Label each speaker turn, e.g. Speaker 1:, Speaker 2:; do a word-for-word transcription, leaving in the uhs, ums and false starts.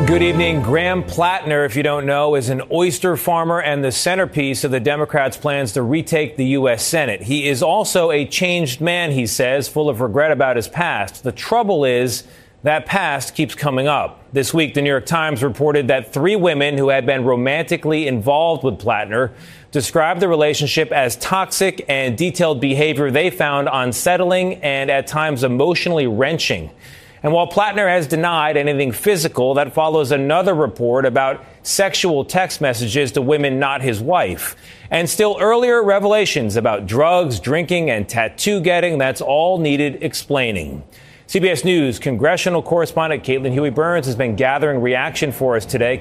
Speaker 1: Good evening. Graham Plattner, if you don't know, is an oyster farmer and the centerpiece of the Democrats' plans to retake the U S. Senate. He is also a changed man, he says, full of regret about his past. The trouble is that past keeps coming up. This week, the New York Times reported that three women who had been romantically involved with Plattner described the relationship as toxic and detailed behavior they found unsettling and at times emotionally wrenching. And while Plattner has denied anything physical, that follows another report about sexual text messages to women not his wife. And still earlier revelations about drugs, drinking, and tattoo getting. That's all needed explaining. C B S News congressional correspondent Caitlin Huey-Burns has been gathering reaction for us today.